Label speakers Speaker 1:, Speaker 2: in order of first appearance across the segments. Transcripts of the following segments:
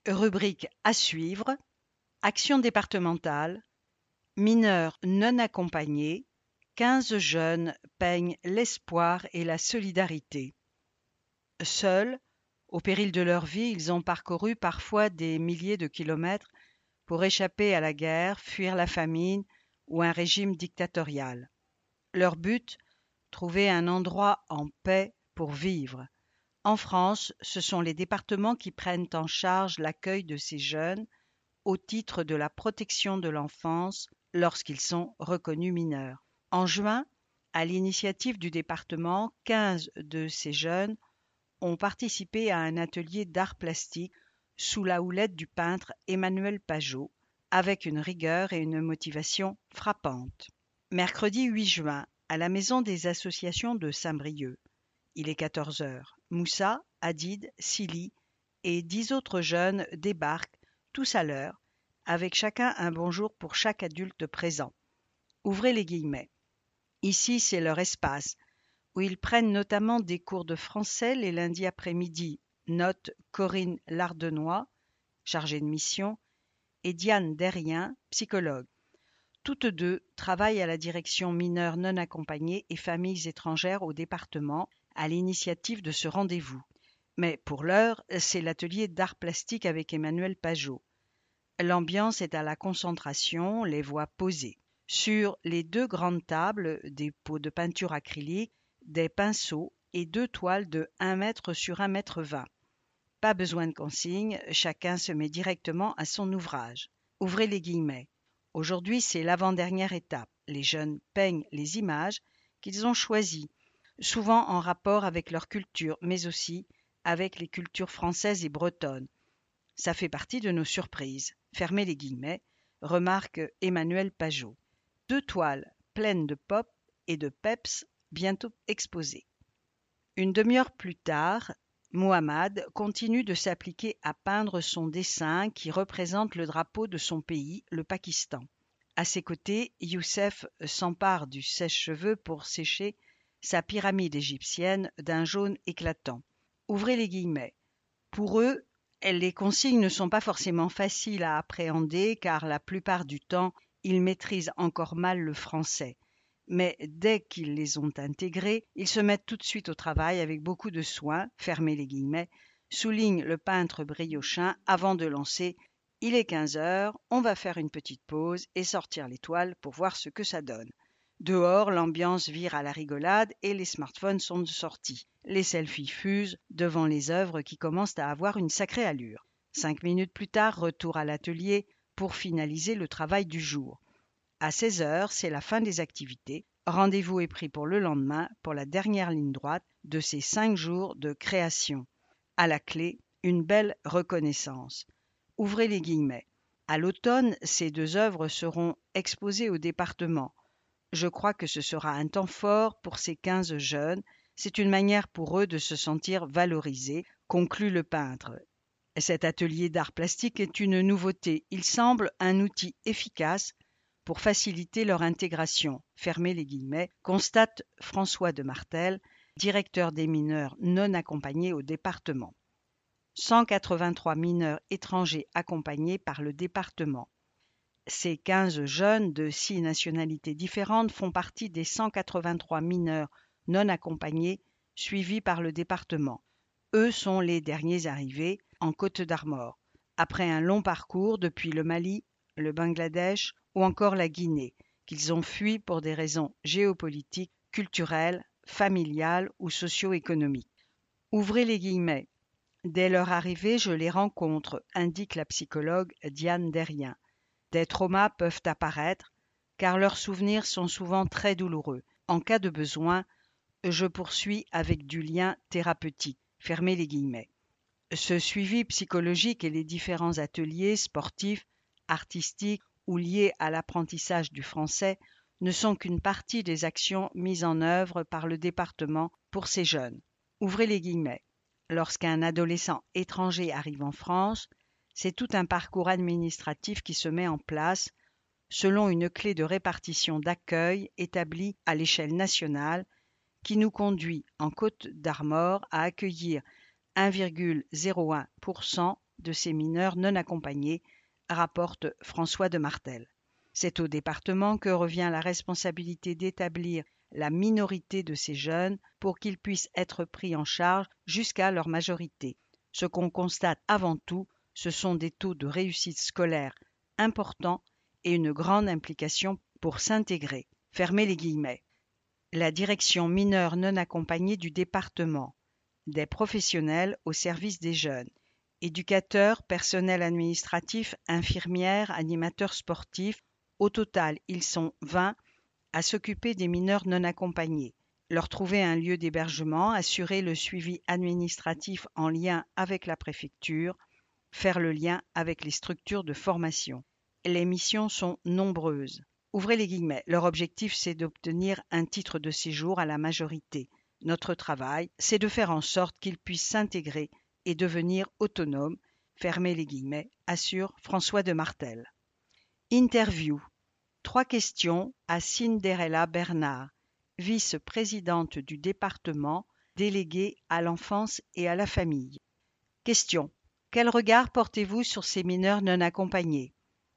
Speaker 1: Rubrique à suivre. Action départementale. Mineurs non accompagnés. 15 jeunes peignent l'espoir et la solidarité. Seuls, au péril de leur vie, ils ont parcouru parfois des milliers de kilomètres pour échapper à la guerre, fuir la famine ou un régime dictatorial. Leur but, trouver un endroit en paix pour vivre. En France, ce sont les départements qui prennent en charge l'accueil de ces jeunes au titre de la protection de l'enfance lorsqu'ils sont reconnus mineurs. En juin, à l'initiative du département, 15 de ces jeunes ont participé à un atelier d'art plastique sous la houlette du peintre Emmanuel Pajot, avec une rigueur et une motivation frappantes. Mercredi 8 juin, à la Maison des associations de Saint-Brieuc. Il est 14 heures. Moussa, Hadid, Sili et 10 autres jeunes débarquent, tous à l'heure, avec chacun un bonjour pour chaque adulte présent. Ouvrez les guillemets. Ici, c'est leur espace, où ils prennent notamment des cours de français les lundis après-midi, note Corinne Lardenois, chargée de mission, et Diane Derrien, psychologue. Toutes deux travaillent à la direction mineurs non accompagnés et familles étrangères au département, à l'initiative de ce rendez-vous. Mais pour l'heure, c'est l'atelier d'art plastique avec Emmanuel Pajot. L'ambiance est à la concentration, les voix posées. Sur les 2 grandes tables, des pots de peinture acrylique, des pinceaux et 2 toiles de 1 mètre sur 1 mètre 20. Pas besoin de consignes, chacun se met directement à son ouvrage. Ouvrez les guillemets. Aujourd'hui, c'est l'avant-dernière étape. Les jeunes peignent les images qu'ils ont choisies, souvent en rapport avec leur culture, mais aussi avec les cultures françaises et bretonnes. Ça fait partie de nos surprises. Fermez les guillemets, remarque Emmanuel Pajot. 2 toiles pleines de pop et de peps bientôt exposées. Une demi-heure plus tard, Mohammad continue de s'appliquer à peindre son dessin qui représente le drapeau de son pays, le Pakistan. À ses côtés, Youssef s'empare du sèche-cheveux pour sécher sa pyramide égyptienne d'un jaune éclatant. Ouvrez les guillemets. Pour eux, les consignes ne sont pas forcément faciles à appréhender car la plupart du temps, ils maîtrisent encore mal le français. Mais dès qu'ils les ont intégrées, ils se mettent tout de suite au travail avec beaucoup de soin, fermez les guillemets, souligne le peintre briochin avant de lancer « Il est 15 heures, on va faire une petite pause et sortir les toiles pour voir ce que ça donne ». Dehors, l'ambiance vire à la rigolade et les smartphones sont sortis. Les selfies fusent devant les œuvres qui commencent à avoir une sacrée allure. 5 minutes plus tard, retour à l'atelier pour finaliser le travail du jour. À 16 heures, c'est la fin des activités. Rendez-vous est pris pour le lendemain pour la dernière ligne droite de ces 5 jours de création. À la clé, une belle reconnaissance. Ouvrez les guillemets. À l'automne, ces 2 œuvres seront exposées au département. Je crois que ce sera un temps fort pour ces 15 jeunes. C'est une manière pour eux de se sentir valorisés, conclut le peintre. Cet atelier d'art plastique est une nouveauté. Il semble un outil efficace pour faciliter leur intégration, fermez les guillemets, constate François de Martel, directeur des mineurs non accompagnés au département. 183 mineurs étrangers accompagnés par le département. Ces 15 jeunes de 6 nationalités différentes font partie des 183 mineurs non accompagnés suivis par le département. Eux sont les derniers arrivés en Côte d'Armor, après un long parcours depuis le Mali, le Bangladesh ou encore la Guinée, qu'ils ont fui pour des raisons géopolitiques, culturelles, familiales ou socio-économiques. Ouvrez les guillemets. Dès leur arrivée, je les rencontre, indique la psychologue Diane Derrien. Des traumas peuvent apparaître, car leurs souvenirs sont souvent très douloureux. En cas de besoin, je poursuis avec du lien thérapeutique. Fermez les guillemets. Ce suivi psychologique et les différents ateliers sportifs, artistiques ou liés à l'apprentissage du français ne sont qu'une partie des actions mises en œuvre par le département pour ces jeunes. Ouvrez les guillemets. Lorsqu'un adolescent étranger arrive en France, c'est tout un parcours administratif qui se met en place selon une clé de répartition d'accueil établie à l'échelle nationale qui nous conduit en Côte d'Armor à accueillir 1,01% de ces mineurs non accompagnés, rapporte François de Martel. C'est au département que revient la responsabilité d'établir la minorité de ces jeunes pour qu'ils puissent être pris en charge jusqu'à leur majorité. Ce qu'on constate avant tout, ce sont des taux de réussite scolaire importants et une grande implication pour s'intégrer. Fermez les guillemets. La direction mineurs non accompagnés du département, des professionnels au service des jeunes, éducateurs, personnel administratif, infirmières, animateurs sportifs. Au total, ils sont 20 à s'occuper des mineurs non accompagnés, leur trouver un lieu d'hébergement, assurer le suivi administratif en lien avec la préfecture, faire le lien avec les structures de formation. Les missions sont nombreuses. Ouvrez les guillemets. Leur objectif, c'est d'obtenir un titre de séjour à la majorité. Notre travail, c'est de faire en sorte qu'ils puissent s'intégrer et devenir autonomes. Fermez les guillemets, assure François de Martel. Interview. 3 questions à Cinderella Bernard, vice-présidente du département, déléguée à l'enfance et à la famille. Question. Quel regard portez-vous sur ces mineurs non accompagnés?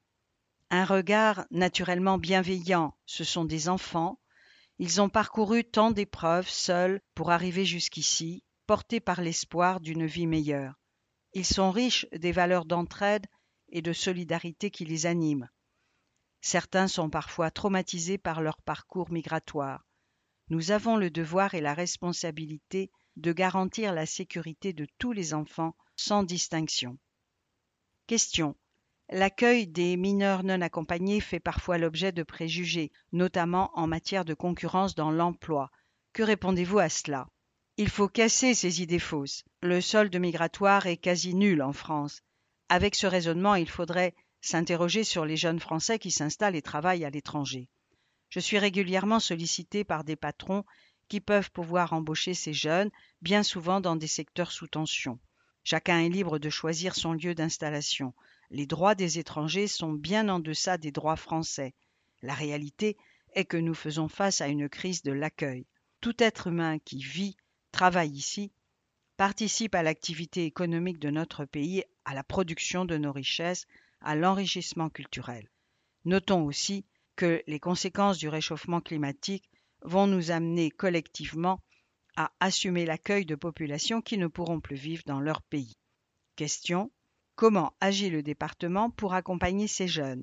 Speaker 1: Un regard naturellement bienveillant, ce sont des enfants. Ils ont parcouru tant d'épreuves seuls pour arriver jusqu'ici, portés par l'espoir d'une vie meilleure. Ils sont riches des valeurs d'entraide et de solidarité qui les animent. Certains sont parfois traumatisés par leur parcours migratoire. Nous avons le devoir et la responsabilité de garantir la sécurité de tous les enfants sans distinction. Question. L'accueil des mineurs non accompagnés fait parfois l'objet de préjugés, notamment en matière de concurrence dans l'emploi. Que répondez-vous à cela? Il faut casser ces idées fausses. Le solde migratoire est quasi nul en France. Avec ce raisonnement, il faudrait s'interroger sur les jeunes Français qui s'installent et travaillent à l'étranger. Je suis régulièrement sollicité par des patrons qui peuvent pouvoir embaucher ces jeunes, bien souvent dans des secteurs sous tension. Chacun est libre de choisir son lieu d'installation. Les droits des étrangers sont bien en deçà des droits français. La réalité est que nous faisons face à une crise de l'accueil. Tout être humain qui vit, travaille ici, participe à l'activité économique de notre pays, à la production de nos richesses, à l'enrichissement culturel. Notons aussi que les conséquences du réchauffement climatique vont nous amener collectivement à assumer l'accueil de populations qui ne pourront plus vivre dans leur pays. Question. Comment agit le département pour accompagner ces jeunes?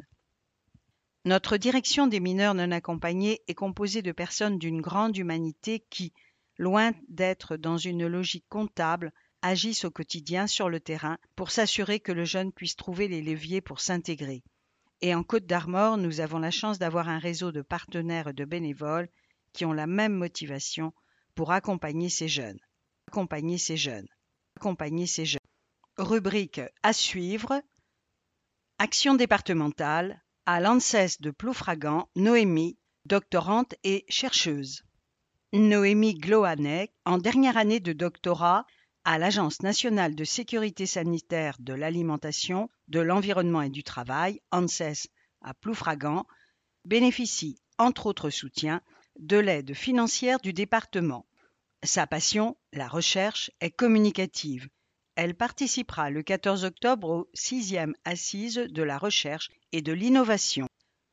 Speaker 1: Notre direction des mineurs non accompagnés est composée de personnes d'une grande humanité qui, loin d'être dans une logique comptable, agissent au quotidien sur le terrain pour s'assurer que le jeune puisse trouver les leviers pour s'intégrer. Et en Côte-d'Armor, nous avons la chance d'avoir un réseau de partenaires et de bénévoles qui ont la même motivation pour accompagner ces jeunes. Accompagner ces jeunes. Accompagner ces jeunes. Rubrique à suivre. Action départementale. À l'ANSES de Ploufragan, Noémie, doctorante et chercheuse. Noémie Gloanec, en dernière année de doctorat à l'Agence nationale de sécurité sanitaire de l'alimentation, de l'environnement et du travail, ANSES à Ploufragan, bénéficie, entre autres soutiens, de l'aide financière du département. Sa passion, la recherche, est communicative. Elle participera le 14 octobre aux 6e Assises de la recherche et de l'innovation.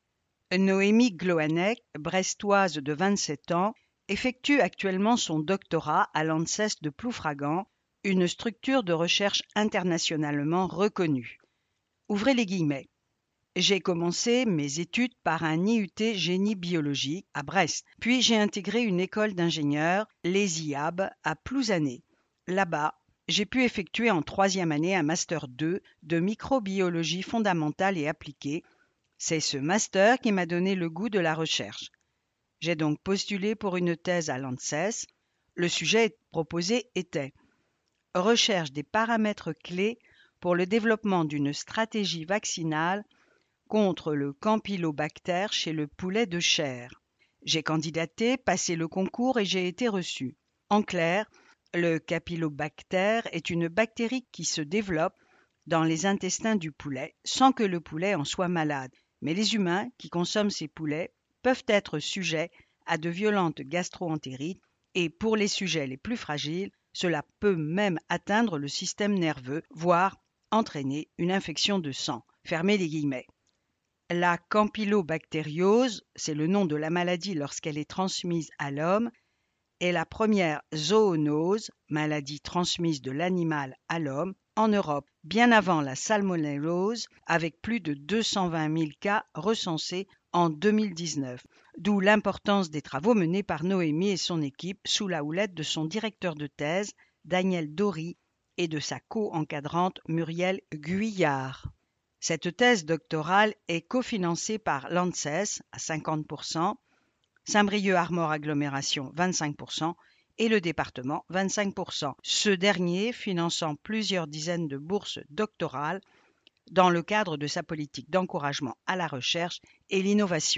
Speaker 1: Noémie Gloanec, brestoise de 27 ans, effectue actuellement son doctorat à l'ANSES de Ploufragan, une structure de recherche internationalement reconnue. Ouvrez les guillemets. J'ai commencé mes études par un IUT génie biologique à Brest, puis j'ai intégré une école d'ingénieurs, les IAB, à Plouzané. Là-bas, j'ai pu effectuer en 3e année un Master 2 de microbiologie fondamentale et appliquée. C'est ce master qui m'a donné le goût de la recherche. J'ai donc postulé pour une thèse à l'ANSES. Le sujet proposé était « Recherche des paramètres clés pour le développement d'une stratégie vaccinale contre le campylobactère chez le poulet de chair ». J'ai candidaté, passé le concours et j'ai été reçu. En clair, le campylobactère est une bactérie qui se développe dans les intestins du poulet sans que le poulet en soit malade. Mais les humains qui consomment ces poulets peuvent être sujets à de violentes gastro-entérites et pour les sujets les plus fragiles, cela peut même atteindre le système nerveux, voire entraîner une infection de sang. Fermez les guillemets. La campylobactériose, c'est le nom de la maladie lorsqu'elle est transmise à l'homme, est la première zoonose, maladie transmise de l'animal à l'homme, en Europe, bien avant la salmonellose, avec plus de 220 000 cas recensés en 2019, d'où l'importance des travaux menés par Noémie et son équipe sous la houlette de son directeur de thèse, Daniel Dory, et de sa co-encadrante Muriel Guyard. Cette thèse doctorale est cofinancée par l'ANSES à 50%, Saint-Brieuc-Armor Agglomération 25% et le département 25%, ce dernier finançant plusieurs dizaines de bourses doctorales dans le cadre de sa politique d'encouragement à la recherche et l'innovation.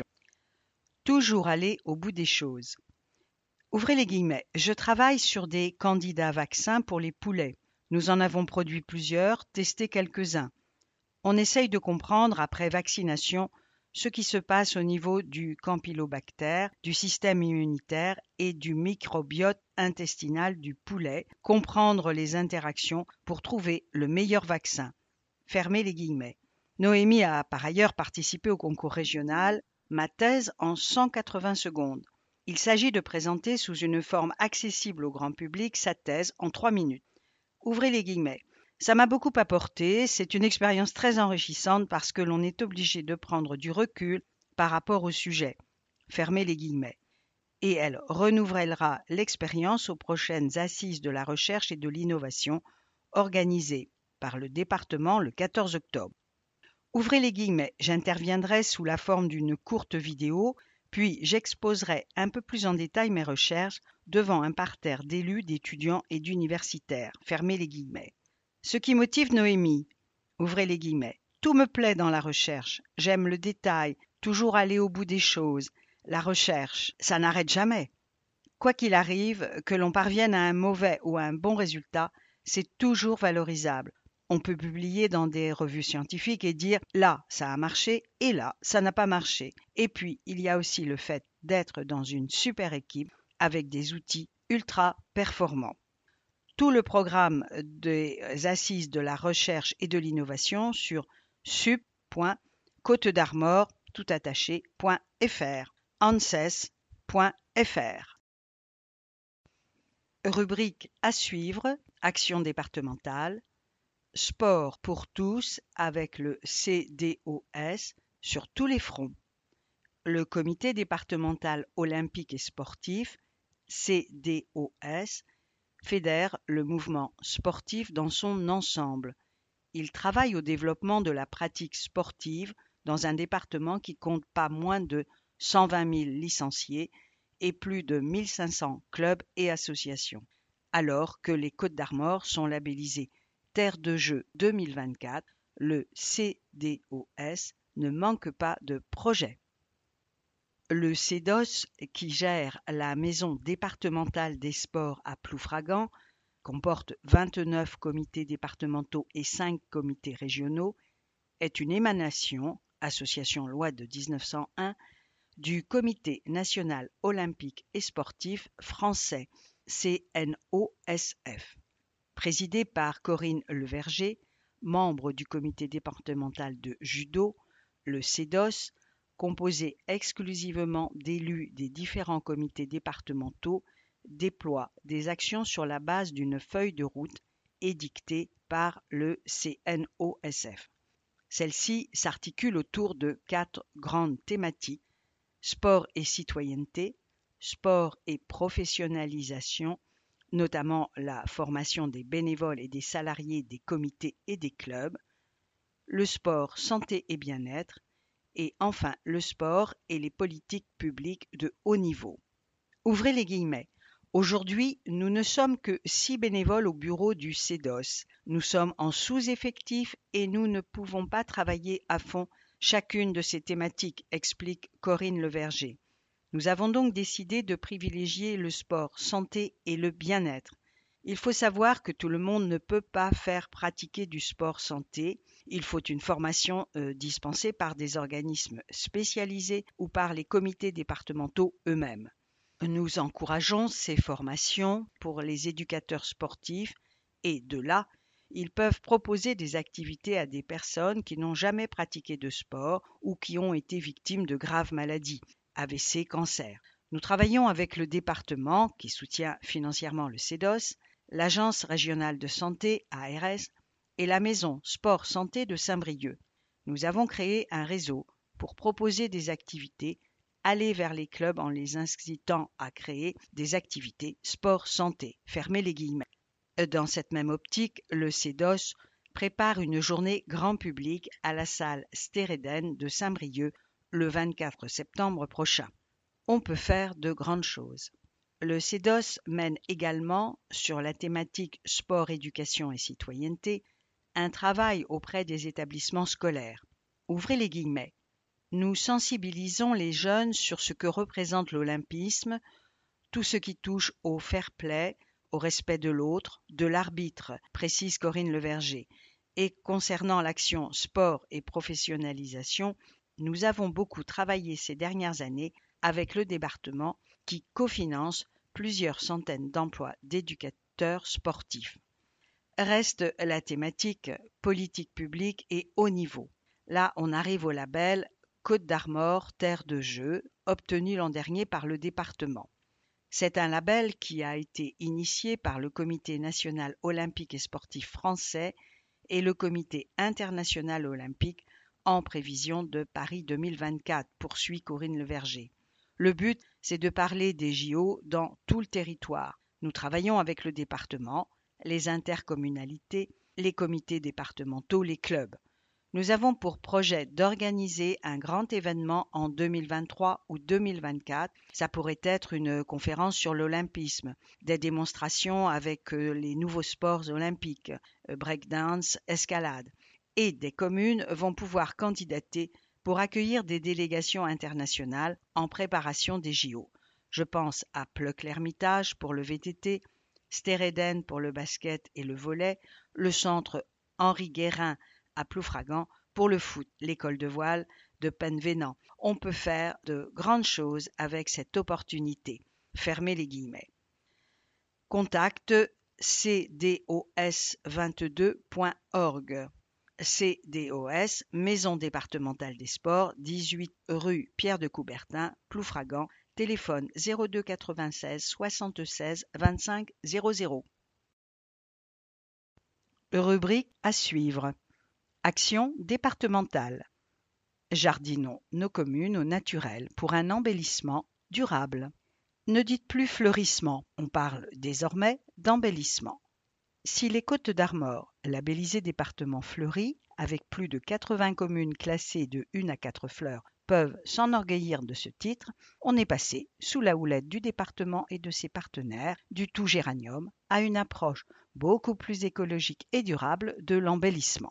Speaker 1: Toujours aller au bout des choses. Ouvrez les guillemets. Je travaille sur des candidats vaccins pour les poulets. Nous en avons produit plusieurs, testé quelques-uns. On essaye de comprendre, après vaccination, ce qui se passe au niveau du campylobactère, du système immunitaire et du microbiote intestinal du poulet, comprendre les interactions pour trouver le meilleur vaccin. Fermez les guillemets. Noémie a par ailleurs participé au concours régional Ma thèse en 180 secondes. Il s'agit de présenter sous une forme accessible au grand public sa thèse en 3 minutes. Ouvrez les guillemets. Ça m'a beaucoup apporté, c'est une expérience très enrichissante parce que l'on est obligé de prendre du recul par rapport au sujet. Fermez les guillemets. Et elle renouvellera l'expérience aux prochaines assises de la recherche et de l'innovation organisées par le département le 14 octobre. Ouvrez les guillemets, j'interviendrai sous la forme d'une courte vidéo, puis j'exposerai un peu plus en détail mes recherches devant un parterre d'élus, d'étudiants et d'universitaires. Fermez les guillemets. Ce qui motive Noémie, ouvrez les guillemets, tout me plaît dans la recherche, j'aime le détail, toujours aller au bout des choses. La recherche, ça n'arrête jamais. Quoi qu'il arrive, que l'on parvienne à un mauvais ou à un bon résultat, c'est toujours valorisable. On peut publier dans des revues scientifiques et dire là, ça a marché et là, ça n'a pas marché. Et puis, il y a aussi le fait d'être dans une super équipe avec des outils ultra performants. Tout le programme des assises de la recherche et de l'innovation sur sup.côtedarmor.fr, anses.fr. Rubrique à suivre, action départementale, sport pour tous avec le CDOS sur tous les fronts. Le comité départemental olympique et sportif, CDOS, fédère le mouvement sportif dans son ensemble. Il travaille au développement de la pratique sportive dans un département qui compte pas moins de 120 000 licenciés et plus de 1500 clubs et associations, alors que les Côtes-d'Armor sont labellisées Terre de Jeux 2024, le CDOS ne manque pas de projets. Le CEDOS, qui gère la maison départementale des sports à Ploufragan, comporte 29 comités départementaux et 5 comités régionaux, est une émanation, association loi de 1901, du Comité national olympique et sportif français, CNOSF. Présidé par Corinne Leverger, membre du comité départemental de judo, le CEDOS, composé exclusivement d'élus des différents comités départementaux, déploie des actions sur la base d'une feuille de route édictée par le CNOSF. Celle-ci s'articule autour de 4 grandes thématiques: sport et citoyenneté, sport et professionnalisation, notamment la formation des bénévoles et des salariés des comités et des clubs, le sport, santé et bien-être, et enfin le sport et les politiques publiques de haut niveau. Ouvrez les guillemets. Aujourd'hui, nous ne sommes que 6 bénévoles au bureau du CEDOS. Nous sommes en sous-effectif et nous ne pouvons pas travailler à fond chacune de ces thématiques, explique Corinne Leverger. Nous avons donc décidé de privilégier le sport santé et le bien-être. Il faut savoir que tout le monde ne peut pas faire pratiquer du sport santé. Il faut une formation dispensée par des organismes spécialisés ou par les comités départementaux eux-mêmes. Nous encourageons ces formations pour les éducateurs sportifs et de là, Ils peuvent proposer des activités à des personnes qui n'ont jamais pratiqué de sport ou qui ont été victimes de graves maladies, AVC, cancer. Nous travaillons avec le département qui soutient financièrement le CEDOS, l'Agence régionale de santé, ARS, et la maison Sport Santé de Saint-Brieuc. Nous avons créé un réseau pour proposer des activités, aller vers les clubs en les incitant à créer des activités sport santé. Fermez les guillemets. Dans cette même optique, le CEDOS prépare une journée grand public à la salle Stéréden de Saint-Brieuc le 24 septembre prochain. On peut faire de grandes choses. Le CEDOS mène également, sur la thématique sport, éducation et citoyenneté, un travail auprès des établissements scolaires. Ouvrez les guillemets. Nous sensibilisons les jeunes sur ce que représente l'olympisme, tout ce qui touche au fair play, au respect de l'autre, de l'arbitre, précise Corinne Leverger. Et concernant l'action sport et professionnalisation, nous avons beaucoup travaillé ces dernières années avec le département qui cofinance plusieurs centaines d'emplois d'éducateurs sportifs. Reste la thématique politique publique et haut niveau. Là, on arrive au label Côte d'Armor, terre de jeu, obtenu l'an dernier par le département. C'est un label qui a été initié par le Comité national olympique et sportif français et le Comité international olympique en prévision de Paris 2024, poursuit Corinne Leverger. Le but, c'est de parler des JO dans tout le territoire. Nous travaillons avec le département, les intercommunalités, les comités départementaux, les clubs. Nous avons pour projet d'organiser un grand événement en 2023 ou 2024. Ça pourrait être une conférence sur l'olympisme, des démonstrations avec les nouveaux sports olympiques, breakdance, escalade. Et des communes vont pouvoir candidater pour accueillir des délégations internationales en préparation des JO. Je pense à Pleuc-l'Hermitage pour le VTT, Stéréden pour le basket et le volley, le centre Henri Guérin à Ploufragan pour le foot, l'école de voile de Penvénan. On peut faire de grandes choses avec cette opportunité. Fermez les guillemets. Contact cdos22.org. CDOS, Maison départementale des sports, 18 rue Pierre de Coubertin, Ploufragan, téléphone 02 96 76 25 00. Rubrique à suivre. Action départementale. Jardinons nos communes au naturel pour un embellissement durable. Ne dites plus fleurissement, on parle désormais d'embellissement. Si les Côtes d'Armor, labellisé département fleuri, avec plus de 80 communes classées de 1 à 4 fleurs, peuvent s'enorgueillir de ce titre, on est passé, sous la houlette du département et de ses partenaires, du tout géranium, à une approche beaucoup plus écologique et durable de l'embellissement.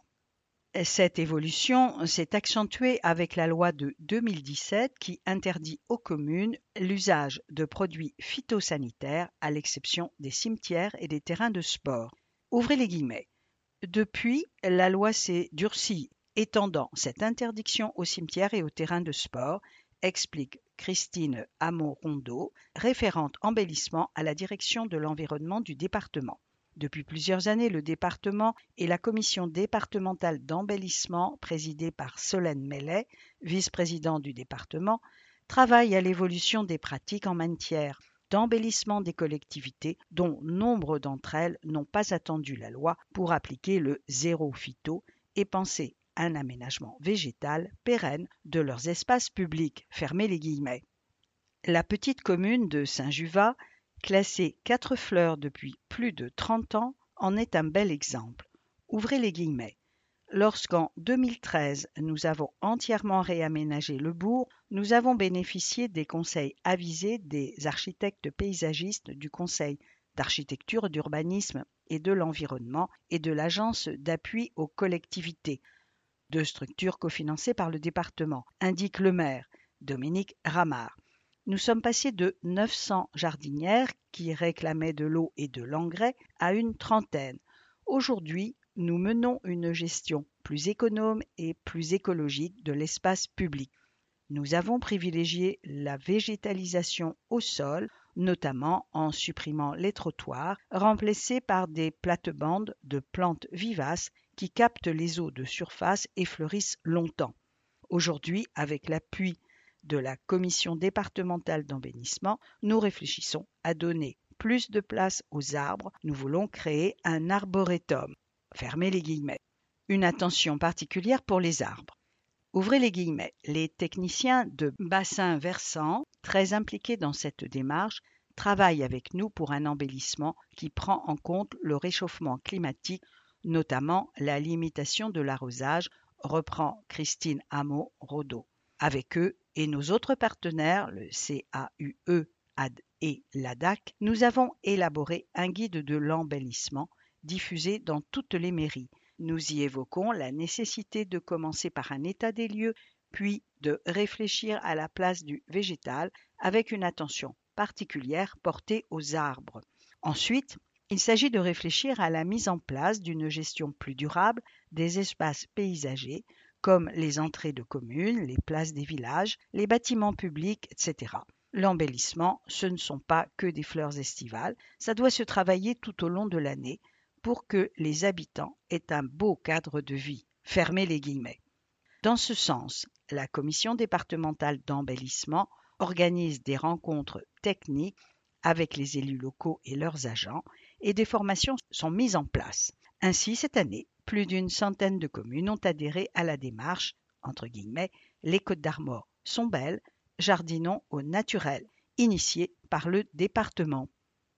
Speaker 1: Cette évolution s'est accentuée avec la loi de 2017 qui interdit aux communes l'usage de produits phytosanitaires à l'exception des cimetières et des terrains de sport. Ouvrez les guillemets. Depuis, la loi s'est durcie, étendant cette interdiction aux cimetières et aux terrains de sport, explique Christine Hamon-Rondeau, référente embellissement à la direction de l'environnement du département. Depuis plusieurs années, le département et la commission départementale d'embellissement, présidée par Solène Mellet, vice-président du département, travaillent à l'évolution des pratiques en matière d'embellissement des collectivités, dont nombre d'entre elles n'ont pas attendu la loi pour appliquer le zéro phyto et penser un aménagement végétal pérenne de leurs espaces publics. Fermez les guillemets. La petite commune de Saint-Juvat, classée 4 fleurs depuis plus de 30 ans, en est un bel exemple. Ouvrez les guillemets. Lorsqu'en 2013, nous avons entièrement réaménagé le bourg, nous avons bénéficié des conseils avisés des architectes paysagistes du Conseil d'architecture, d'urbanisme et de l'environnement et de l'Agence d'appui aux collectivités, deux structures cofinancées par le département, indique le maire, Dominique Ramard. Nous sommes passés de 900 jardinières qui réclamaient de l'eau et de l'engrais à une trentaine. Aujourd'hui, nous menons une gestion plus économe et plus écologique de l'espace public. Nous avons privilégié la végétalisation au sol notamment en supprimant les trottoirs, remplacés par des plates-bandes de plantes vivaces qui captent les eaux de surface et fleurissent longtemps. Aujourd'hui, avec l'appui de la commission départementale d'embellissement, nous réfléchissons à donner plus de place aux arbres. Nous voulons créer un arboretum. Fermez les guillemets. Une attention particulière pour les arbres. Ouvrez les guillemets. Les techniciens de bassins versants, très impliqués dans cette démarche, travaillent avec nous pour un embellissement qui prend en compte le réchauffement climatique, notamment la limitation de l'arrosage, reprend Christine Hameau-Rodeau. Avec eux et nos autres partenaires, le CAUE, AD et l'ADAC, nous avons élaboré un guide de l'embellissement diffusé dans toutes les mairies. Nous y évoquons la nécessité de commencer par un état des lieux, puis de réfléchir à la place du végétal avec une attention particulière portée aux arbres. Ensuite, il s'agit de réfléchir à la mise en place d'une gestion plus durable des espaces paysagers, comme les entrées de communes, les places des villages, les bâtiments publics, etc. L'embellissement, ce ne sont pas que des fleurs estivales, ça doit se travailler tout au long de l'année pour que les habitants aient un beau cadre de vie. Fermez les guillemets. Dans ce sens, la commission départementale d'embellissement organise des rencontres techniques avec les élus locaux et leurs agents et des formations sont mises en place. Ainsi, cette année, plus d'une centaine de communes ont adhéré à la démarche, entre guillemets, les Côtes d'Armor sont belles, jardinons au naturel, initiée par le département.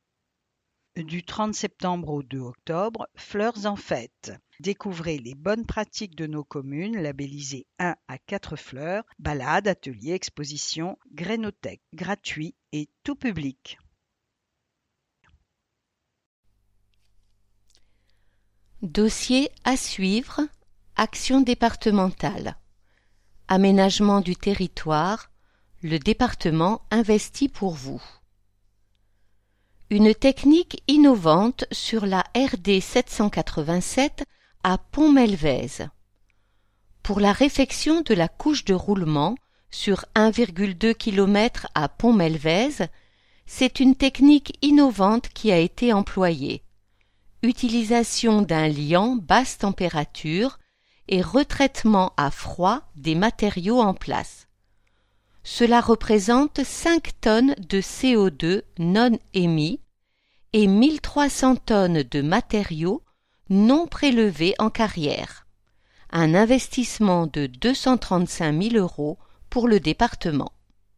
Speaker 1: Du 30 septembre au 2 octobre, Fleurs en fête. Découvrez les bonnes pratiques de nos communes labellisées 1 à 4 fleurs, balades, ateliers, expositions, grainothèques, gratuits et tout public.
Speaker 2: Dossier à suivre, action départementale. Aménagement du territoire, le département investit pour vous. Une technique innovante sur la RD 787 à Pont-Melvez. Pour la réfection de la couche de roulement sur 1,2 km à Pont-Melvez, c'est une technique innovante qui a été employée. Utilisation d'un liant basse température et retraitement à froid des matériaux en place. Cela représente 5 tonnes de CO2 non émis et 1300 tonnes de matériaux non prélevés en carrière. Un investissement de 235 000 € pour le département.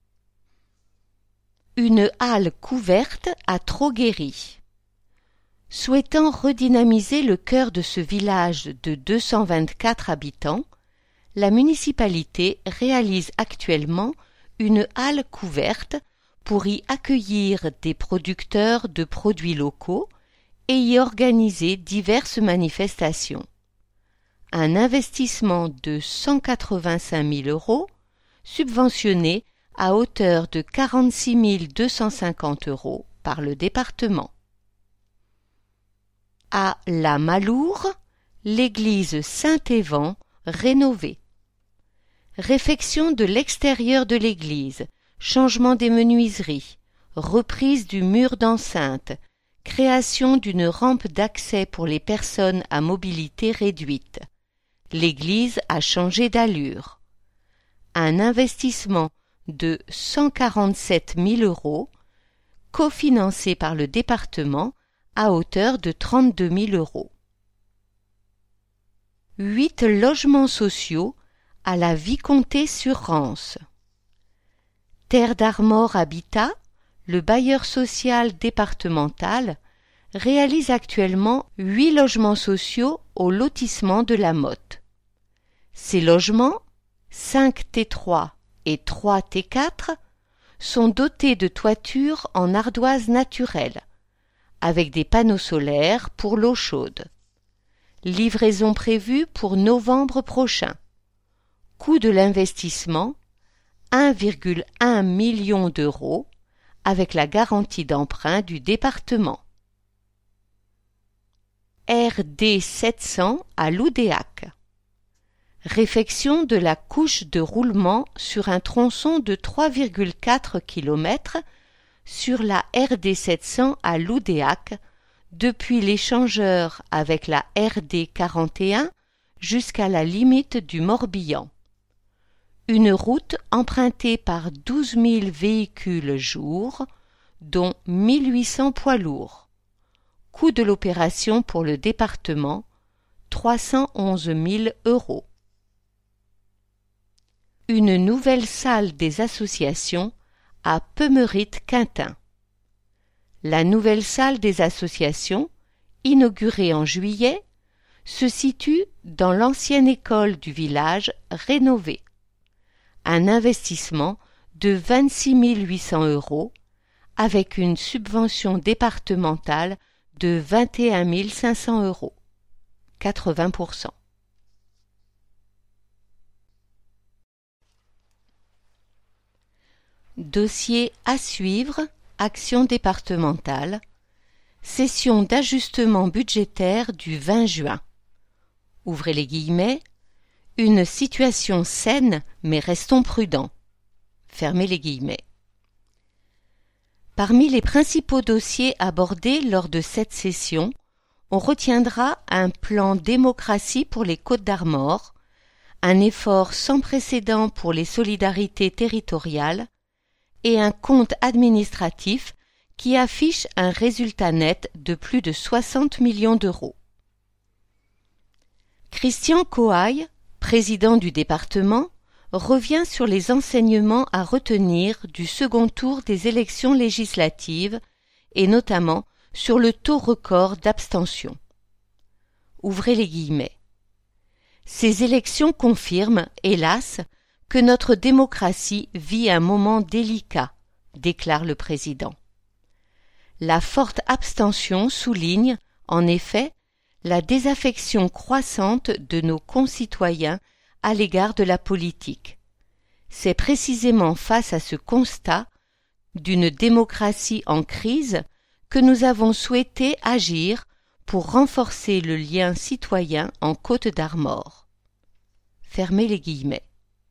Speaker 2: Une halle couverte à Troguéry. Souhaitant redynamiser le cœur de ce village de 224 habitants, la municipalité réalise actuellement une halle couverte pour y accueillir des producteurs de produits locaux et y organiser diverses manifestations. Un investissement de 185 000 € subventionné à hauteur de 46 250 € par le département. À La Maloure, l'église Saint-Évan rénovée. Réfection de l'extérieur de l'église, changement des menuiseries, reprise du mur d'enceinte, création d'une rampe d'accès pour les personnes à mobilité réduite. L'église a changé d'allure. Un investissement de 147 000 €, cofinancé par le département à hauteur de 32 000 €. 8 logements sociaux à la Vicomté-sur-Rance. Terre d'Armor Habitat, le bailleur social départemental, réalise actuellement 8 logements sociaux au lotissement de la Motte. Ces logements, 5 T3 et 3 T4, sont dotés de toitures en ardoise naturelle, avec des panneaux solaires pour l'eau chaude. Livraison prévue pour novembre prochain. Coût de l'investissement 1,1 million € avec la garantie d'emprunt du département. RD 700 à Loudéac. Réfection de la couche de roulement sur un tronçon de 3,4 km sur la RD 700 à Loudéac, depuis l'échangeur avec la RD 41 jusqu'à la limite du Morbihan. Une route empruntée par 12 000 véhicules jour, dont 1800 poids lourds. Coût de l'opération pour le département, 311 000 €. Une nouvelle salle des associations à Pemerit-Quintin. La nouvelle salle des associations, inaugurée en juillet, se situe dans l'ancienne école du village rénovée. Un investissement de 26 800 € avec une subvention départementale de 21 500 €, 80%. Dossier à suivre, action départementale, session d'ajustement budgétaire du 20 juin. Ouvrez les guillemets, une situation saine mais restons prudents. Fermez les guillemets. Parmi les principaux dossiers abordés lors de cette session, on retiendra un plan démocratie pour les Côtes-d'Armor, un effort sans précédent pour les solidarités territoriales et un compte administratif qui affiche un résultat net de plus de 60 millions d'euros. Christian Coaille, président du département, revient sur les enseignements à retenir du second tour des élections législatives et notamment sur le taux record d'abstention. Ouvrez les guillemets. Ces élections confirment, hélas, que notre démocratie vit un moment délicat, déclare le président. La forte abstention souligne, en effet, la désaffection croissante de nos concitoyens à l'égard de la politique. C'est précisément face à ce constat d'une démocratie en crise que nous avons souhaité agir pour renforcer le lien citoyen en Côtes-d'Armor. Fermez les guillemets.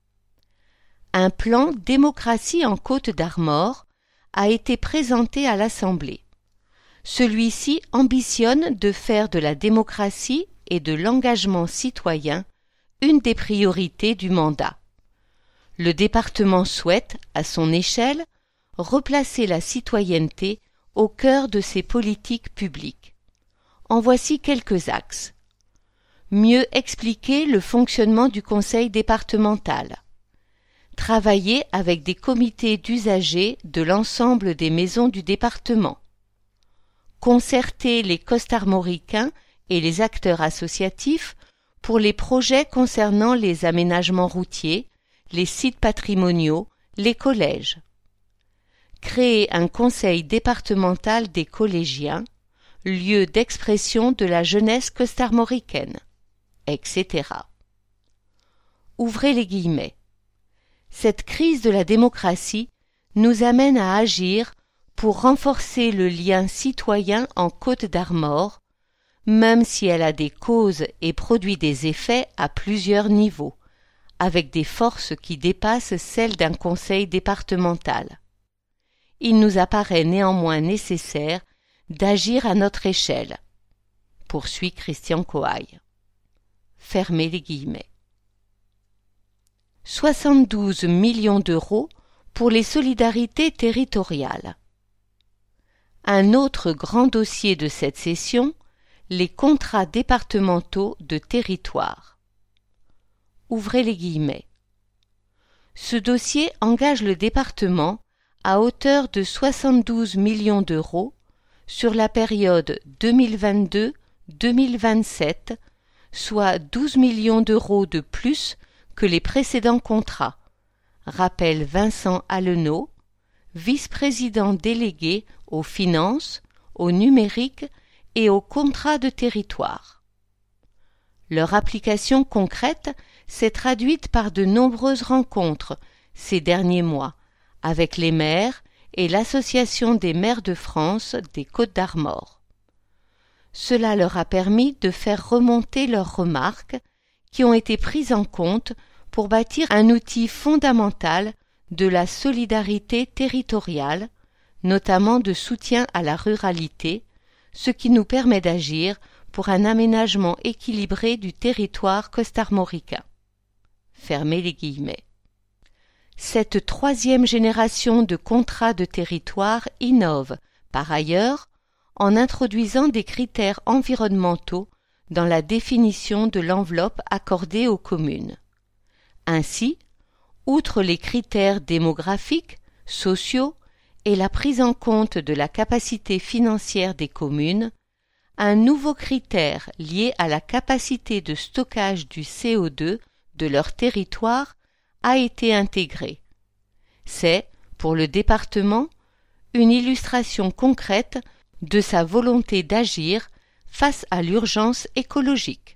Speaker 2: Un plan démocratie en Côtes-d'Armor a été présenté à l'Assemblée. Celui-ci ambitionne de faire de la démocratie et de l'engagement citoyen une des priorités du mandat. Le département souhaite, à son échelle, replacer la citoyenneté au cœur de ses politiques publiques. En voici quelques axes. Mieux expliquer le fonctionnement du conseil départemental. Travailler avec des comités d'usagers de l'ensemble des maisons du département. Concerter les costarmoricains et les acteurs associatifs pour les projets concernant les aménagements routiers, les sites patrimoniaux, les collèges. Créer un conseil départemental des collégiens, lieu d'expression de la jeunesse costarmoricaine, etc. Ouvrez les guillemets. Cette crise de la démocratie nous amène à agir pour renforcer le lien citoyen en Côtes-d'Armor, même si elle a des causes et produit des effets à plusieurs niveaux, avec des forces qui dépassent celles d'un conseil départemental. Il nous apparaît néanmoins nécessaire d'agir à notre échelle, poursuit Christian Coaille. Fermez les guillemets. 72 millions d'euros pour les solidarités territoriales. Un autre grand dossier de cette session, les contrats départementaux de territoire. Ouvrez les guillemets. Ce dossier engage le département à hauteur de 72 millions d'euros sur la période 2022-2027, soit 12 millions d'euros de plus que les précédents contrats, rappelle Vincent Allenot, vice-président délégué aux finances, au numérique et aux contrats de territoire. Leur application concrète s'est traduite par de nombreuses rencontres ces derniers mois avec les maires et l'Association des maires de France des Côtes-d'Armor. Cela leur a permis de faire remonter leurs remarques qui ont été prises en compte pour bâtir un outil fondamental de la solidarité territoriale, notamment de soutien à la ruralité, ce qui nous permet d'agir pour un aménagement équilibré du territoire costarmoricain. Fermez les guillemets. Cette troisième génération de contrats de territoire innove, par ailleurs, en introduisant des critères environnementaux dans la définition de l'enveloppe accordée aux communes. Ainsi, outre les critères démographiques, sociaux et la prise en compte de la capacité financière des communes, un nouveau critère lié à la capacité de stockage du CO2 de leur territoire a été intégré. C'est, pour le département, une illustration concrète de sa volonté d'agir face à l'urgence écologique.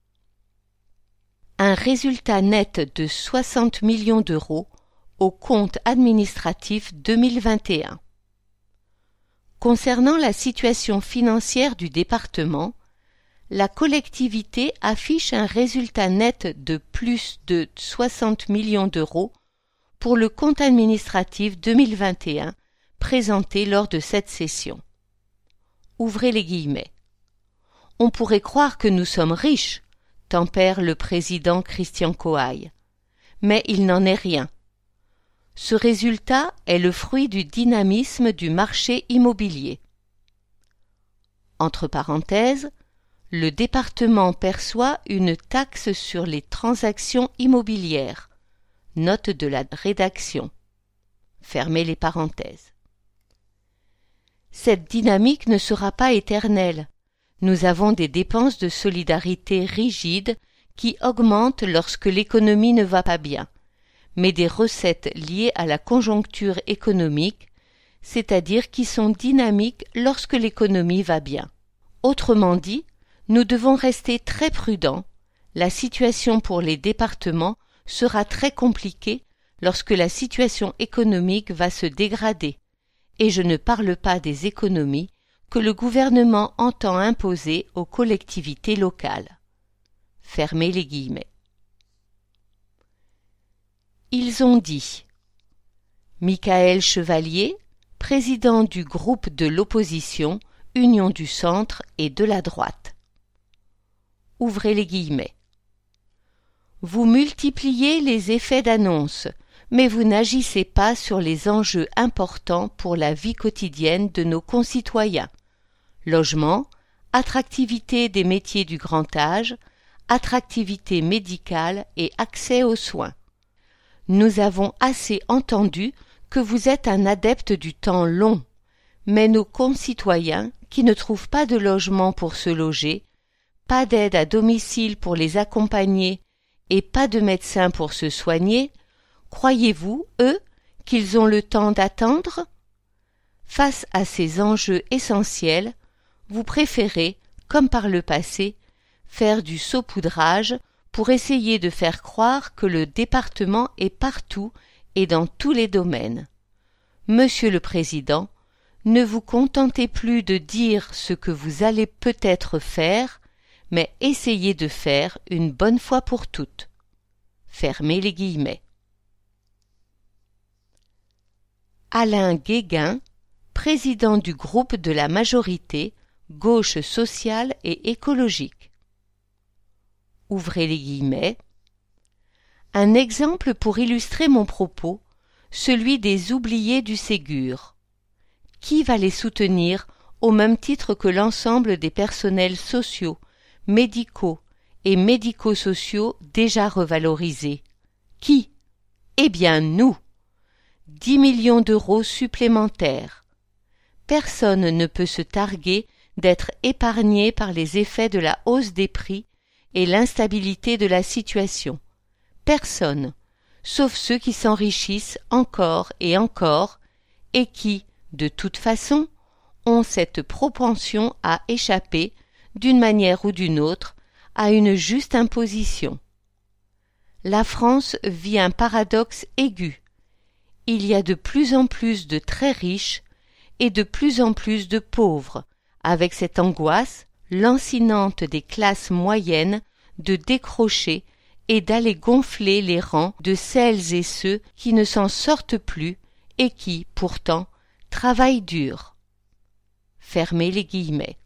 Speaker 2: Un résultat net de 60 millions d'euros au compte administratif 2021. Concernant la situation financière du département, la collectivité affiche un résultat net de plus de 60 millions d'euros pour le compte administratif 2021 présenté lors de cette session. Ouvrez les guillemets. On pourrait croire que nous sommes riches, tempère le président Christian Coaille. Mais il n'en est rien. Ce résultat est le fruit du dynamisme du marché immobilier. Entre parenthèses, le département perçoit une taxe sur les transactions immobilières. Note de la rédaction. Fermez les parenthèses. Cette dynamique ne sera pas éternelle. Nous avons des dépenses de solidarité rigides qui augmentent lorsque l'économie ne va pas bien, mais des recettes liées à la conjoncture économique, c'est-à-dire qui sont dynamiques lorsque l'économie va bien. Autrement dit, nous devons rester très prudents. La situation pour les départements sera très compliquée lorsque la situation économique va se dégrader, et je ne parle pas des économies que le gouvernement entend imposer aux collectivités locales. Fermez les guillemets. Ils ont dit. Michael Chevalier, président du groupe de l'opposition, Union du centre et de la droite. Ouvrez les guillemets. Vous multipliez les effets d'annonce, mais vous n'agissez pas sur les enjeux importants pour la vie quotidienne de nos concitoyens. Logement, attractivité des métiers du grand âge, attractivité médicale et accès aux soins. Nous avons assez entendu que vous êtes un adepte du temps long, mais nos concitoyens qui ne trouvent pas de logement pour se loger, pas d'aide à domicile pour les accompagner et pas de médecin pour se soigner, croyez-vous, eux, qu'ils ont le temps d'attendre? Face à ces enjeux essentiels, vous préférez, comme par le passé, faire du saupoudrage pour essayer de faire croire que le département est partout et dans tous les domaines. Monsieur le Président, ne vous contentez plus de dire ce que vous allez peut-être faire, mais essayez de faire une bonne fois pour toutes. Fermez les guillemets. Alain Guéguin, président du groupe de la majorité, gauche sociale et écologique. Ouvrez les guillemets. Un exemple pour illustrer mon propos, celui des oubliés du Ségur. Qui va les soutenir au même titre que l'ensemble des personnels sociaux, médicaux et médico-sociaux déjà revalorisés? Qui? Eh bien nous. 10 millions d'euros supplémentaires. Personne ne peut se targuer d'être épargné par les effets de la hausse des prix et l'instabilité de la situation. Personne, sauf ceux qui s'enrichissent encore et encore, et qui, de toute façon, ont cette propension à échapper, d'une manière ou d'une autre, à une juste imposition. La France vit un paradoxe aigu. Il y a de plus en plus de très riches et de plus en plus de pauvres, avec cette angoisse lancinante des classes moyennes de décrocher et d'aller gonfler les rangs de celles et ceux qui ne s'en sortent plus et qui, pourtant, Travail dur. Fermez les guillemets.